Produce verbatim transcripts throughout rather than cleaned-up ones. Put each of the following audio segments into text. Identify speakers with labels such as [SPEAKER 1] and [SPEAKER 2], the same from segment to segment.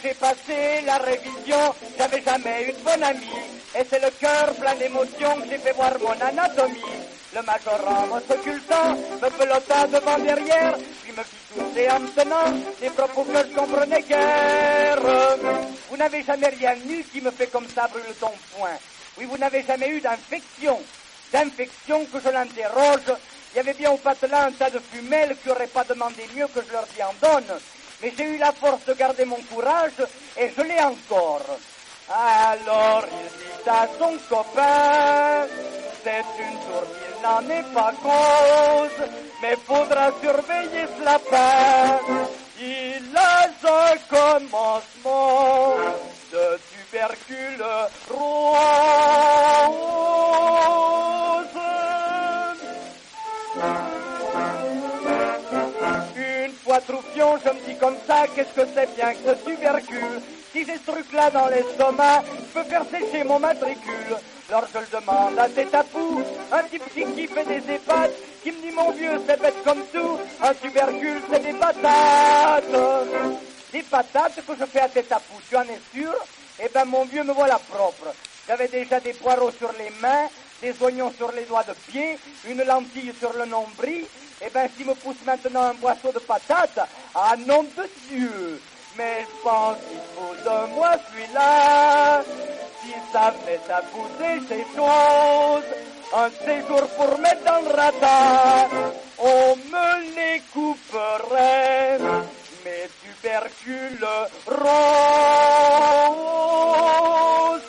[SPEAKER 1] j'ai passé la révision, j'avais jamais eu de bon ami. Et c'est le cœur plein d'émotions que j'ai fait voir mon anatomie. Le major en s'occultant me pelota devant derrière, puis me fit tousser en me tenant des propos que je comprenais guère. Vous n'avez jamais rien eu qui me fait comme ça brûle ton poing. Oui, vous n'avez jamais eu d'infection. D'infection que je l'interroge. Il y avait bien au patelin un tas de fumelles qui n'auraient pas demandé mieux que je leur dis en donne. Mais j'ai eu la force de garder mon courage et je l'ai encore. Alors il dit à son copain, c'est une tour qu'il n'en est pas cause, mais faudra surveiller ce lapin. Il a un commencement de tubercule rose. Une fois troufion, je me dis comme ça, qu'est-ce que c'est bien que ce tubercule? Si j'ai ce truc-là dans l'estomac, je peux faire sécher mon matricule. Alors je le demande à cet tapou, un type qui fait des épades, qui me dit mon vieux c'est bête comme tout, un tubercule c'est des patates. Des patates que je fais à cet tapou, tu en es sûr? Eh ben mon vieux me voilà propre. J'avais déjà des poireaux sur les mains, des oignons sur les doigts de pied, une lentille sur le nombril. Eh ben s'il me pousse maintenant un boisseau de patates, ah nom de Dieu! Mais je pense qu'il faut de moi celui-là, si ça met à pousser ces choses, un séjour pour mettre dans le radar, on me les couperait, mes tubercules roses.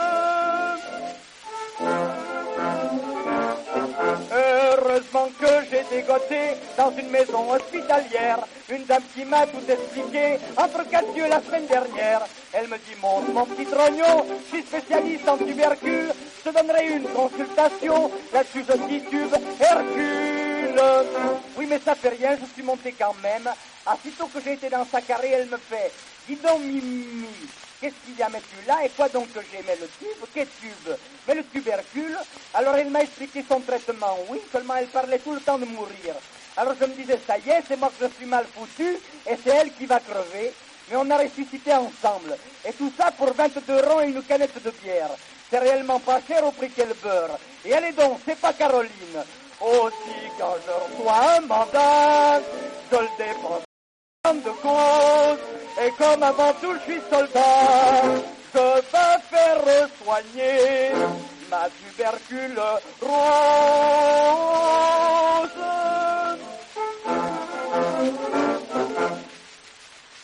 [SPEAKER 1] Heureusement que j'ai dégoté dans une maison hospitalière une dame qui m'a tout expliqué entre quatre yeux la semaine dernière. Elle me dit, mon, mon petit trognon, je suis spécialiste en tubercules, je te donnerai une consultation, là-dessus je titube Hercule. Oui, mais ça fait rien, je suis monté quand même. Aussitôt que j'ai été dans sa carré, elle me fait, dis donc Mimi, qu'est-ce qu'il y a, mais tu là, et quoi donc que j'ai? Mais le tube, quel tube? Mais le tubercule. Alors elle m'a expliqué son traitement, oui, seulement elle parlait tout le temps de mourir. Alors je me disais, ça y est, c'est moi que je suis mal foutu, et c'est elle qui va crever. Mais on a ressuscité ensemble. Et tout ça pour vingt-deux ronds et une canette de bière. C'est réellement pas cher au prix qu'elle beurre. Et allez donc, c'est pas Caroline. Aussi, quand je reçois un mandat, je le dépense de cause. Et comme avant tout, je suis soldat, je vais faire soigner ma tubercule rose.